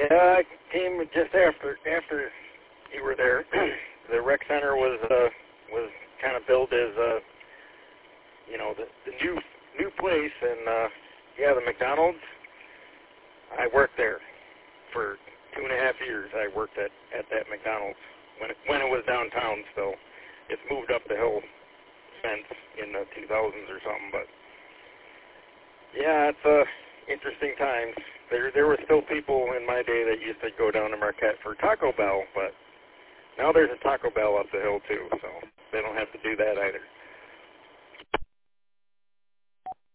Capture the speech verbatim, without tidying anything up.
Yeah, I came just after after you were there. The rec center was uh, was kind of billed as uh, you know the, the new new place, and uh, yeah, the McDonald's. I worked there for two and a half years. I worked at, at that McDonald's when it, when it was downtown. So it's moved up the hill since in the two thousands or something. But yeah, it's uh, interesting times. There there were still people in my day that used to go down to Marquette for Taco Bell, but now there's a Taco Bell up the hill too, so they don't have to do that either.